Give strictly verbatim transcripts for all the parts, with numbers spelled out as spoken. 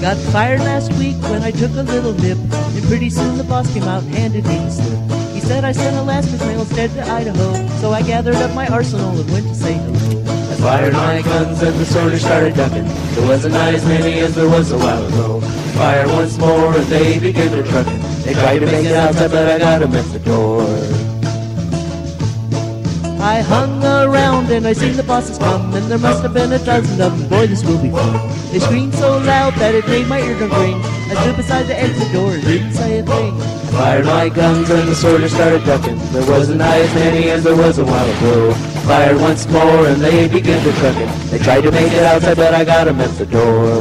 Got fired last week when I took a little nip, and pretty soon the boss came out and handed me the slip. He said I sent Alaska's mail instead to Idaho, so I gathered up my arsenal and went to say hello. I fired my guns and the soldiers started ducking. There wasn't as many as there was a while ago. Fired once more and they began their trucking. They tried to make it outside, but I got them at the door. I hung around and I seen the bosses come, and there must have been a dozen of them. Boy, this will be fun. They screamed so loud that it made my eardrum ring. I stood beside the exit door and didn't say a thing. I fired my guns and the soldiers started ducking. There wasn't as many as there was a while ago. Fired once more and they began to trucking. They tried to make it outside, but I got them at the door.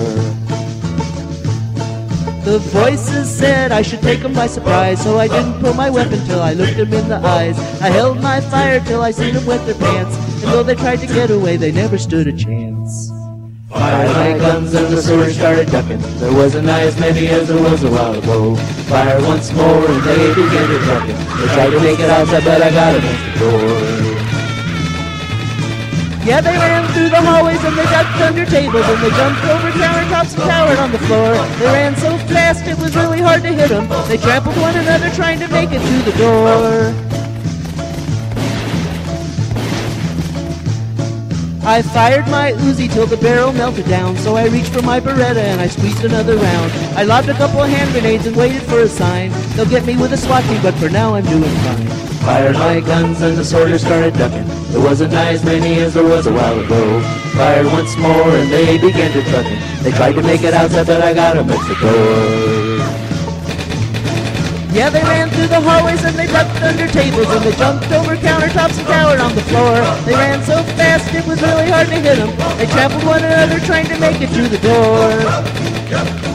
The voices said I should take them by surprise, so I didn't pull my weapon till I looked them in the eyes. I held my fire till I seen them wet their pants, and though they tried to get away, they never stood a chance. Fired my guns and the soldiers started ducking. There wasn't as many as there was a while ago. Fired once more and they began to trucking. They tried to make it outside, but I got them at the door. Yeah, they ran through the hallways and they ducked under tables, and they jumped over countertops and cowered on the floor. They ran so fast it was really hard to hit them. They trampled one another trying to make it to the door. I fired my Uzi till the barrel melted down, so I reached for my Beretta and I squeezed another round. I lobbed a couple of hand grenades and waited for a sign. They'll get me with a SWAT team, but for now I'm doing fine. Fired my guns and the soldiers started ducking. There wasn't as many as there was a while ago. Fired once more and they began to trucking. They tried to make it outside, but I got them at the door. Yeah, they ran through the hallways and they ducked under tables, and they jumped over countertops and cowered on the floor. They ran so fast it was really hard to hit them. They trampled one another trying to make it through the door.